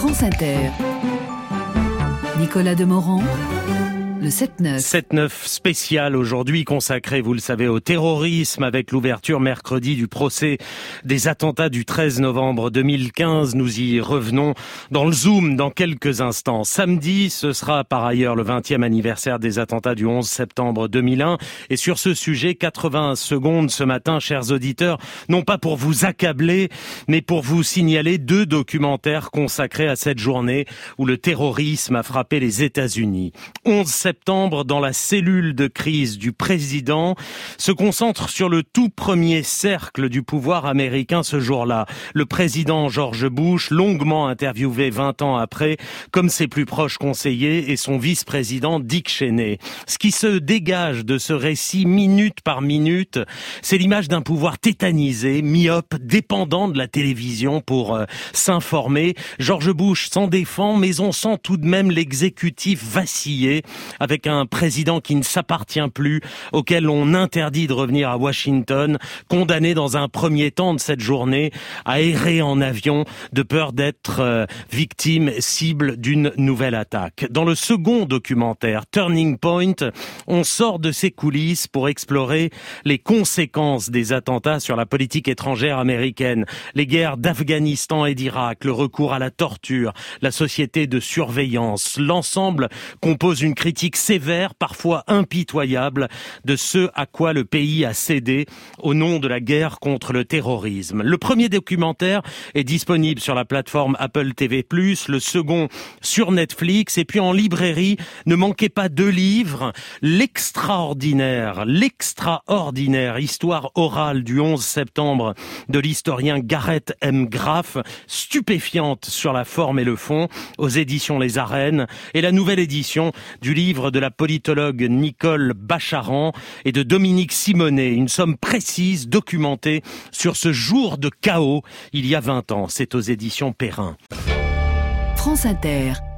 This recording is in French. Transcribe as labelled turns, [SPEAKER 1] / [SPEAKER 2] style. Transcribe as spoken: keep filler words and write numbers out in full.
[SPEAKER 1] France Inter. Nicolas Demorand, le sept neuf.
[SPEAKER 2] sept neuf spécial aujourd'hui consacré, vous le savez, au terrorisme avec l'ouverture mercredi du procès des attentats du treize novembre deux mille quinze. Nous y revenons dans le Zoom dans quelques instants. Samedi, ce sera par ailleurs le vingtième anniversaire des attentats du onze septembre deux mille un. Et sur ce sujet, quatre-vingts secondes ce matin, chers auditeurs, non pas pour vous accabler, mais pour vous signaler deux documentaires consacrés à cette journée où le terrorisme a frappé les États-Unis. onze septembre, dans la cellule de crise du président, se concentre sur le tout premier cercle du pouvoir américain ce jour-là. Le président George Bush, longuement interviewé vingt ans après, comme ses plus proches conseillers et son vice-président Dick Cheney. Ce qui se dégage de ce récit minute par minute, c'est l'image d'un pouvoir tétanisé, myope, dépendant de la télévision pour euh, s'informer. George Bush s'en défend, mais on sent tout de même l'exécutif vaciller, avec un président qui ne s'appartient plus, auquel on interdit de revenir à Washington, condamné dans un premier temps de cette journée à errer en avion de peur d'être euh, victime, cible d'une nouvelle attaque. Dans le second documentaire, Turning Point, on sort de ses coulisses pour explorer les conséquences des attentats sur la politique étrangère américaine, les guerres d'Afghanistan et d'Irak, le recours à la torture, la société de surveillance. L'ensemble compose une critique sévère, parfois impitoyable, de ce à quoi le pays a cédé au nom de la guerre contre le terrorisme. Le premier documentaire est disponible sur la plateforme Apple T V plus, le second sur Netflix, et puis en librairie, ne manquez pas deux livres, l'extraordinaire, l'extraordinaire histoire orale du onze septembre de l'historien Gareth M. Graff, stupéfiante sur la forme et le fond, aux éditions Les Arènes, et la nouvelle édition du livre de la politologue Nicole Bacharan et de Dominique Simonet, une somme précise documentée sur ce jour de chaos il y a vingt ans. C'est aux éditions Perrin.
[SPEAKER 1] France Inter.